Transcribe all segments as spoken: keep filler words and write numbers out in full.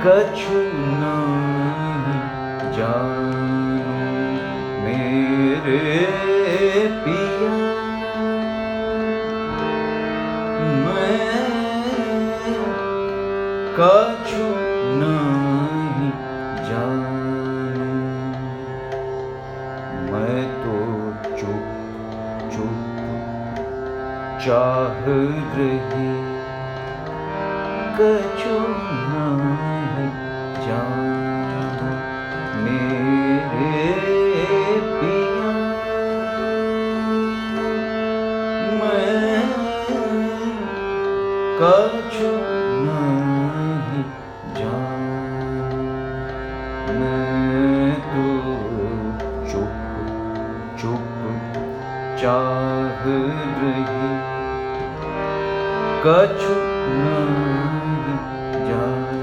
कछु नहीं जानू मेरे पिया, मैं कछु नहीं जानू। मैं तो चुप चुप चाह रही, कछु नहीं जानू मेरे पिया, मैं कछु नहीं जानू। मैं तो चुप चुप चाह रही, कछु नहीं जानू।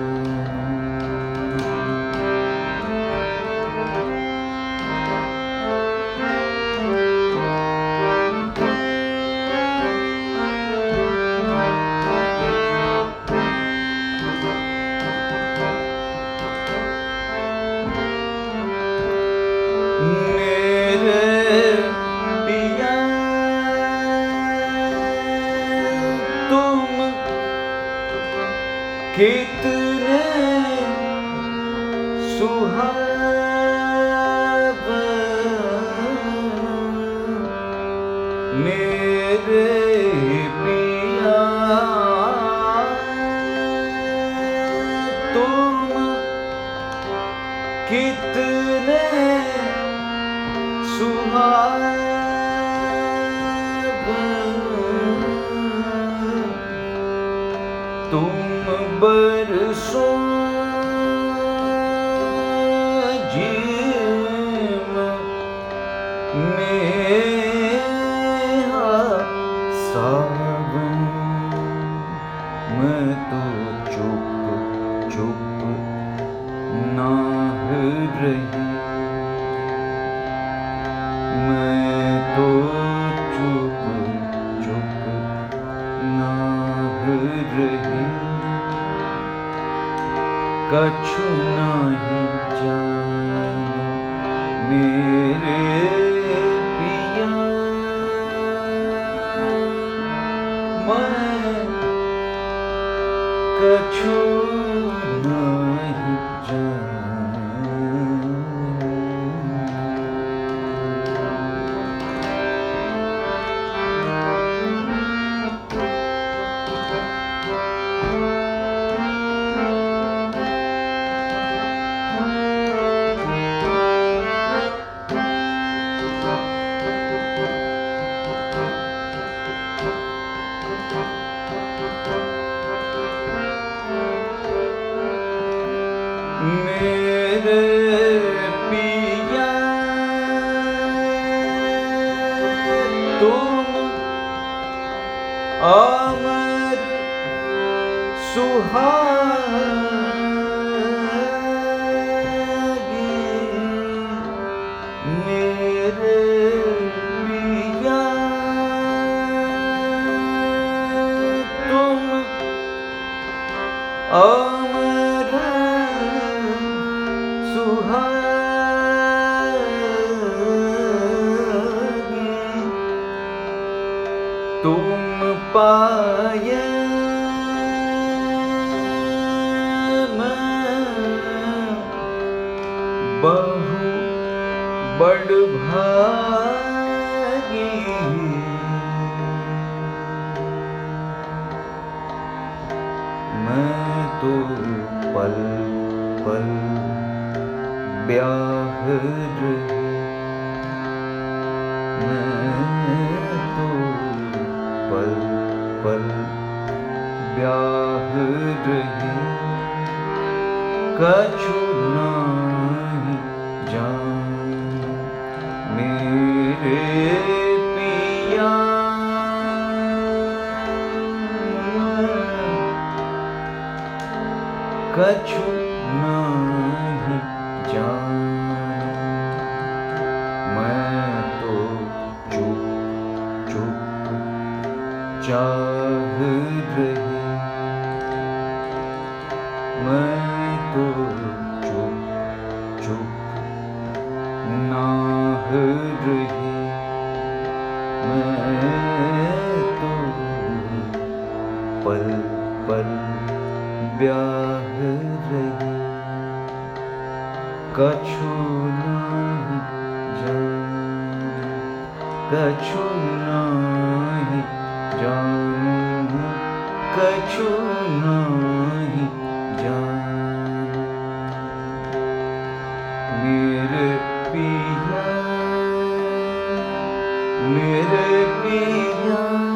कितने सुहावन मेरे पिया, तुम कितने सुहावन, तुम बरसों जीवन में सावन। मैं तो चुप चुप नाह रही, मैं तो चुप चुप नाह रही, कछु नहीं जानू मेरे पिया, मैं कछु नहीं जानू। मेरे पिया तुम अमर सुहागी, मेरे पिया तुम अमर सुहागी, तुम पाए मैं बहु बड़ भागी। मैं तो पल पल ब्याह रही, मैं तो पल पल ब्याह रही, कछु नहीं जानू मेरे पिया, कछु नहीं जानू। मैं तो चुप चुप चाह रही, मैं तो कछु नहीं जानू, कछु नहीं जानू, कछु नहीं जानू। मेरे पिया, मेरे पिया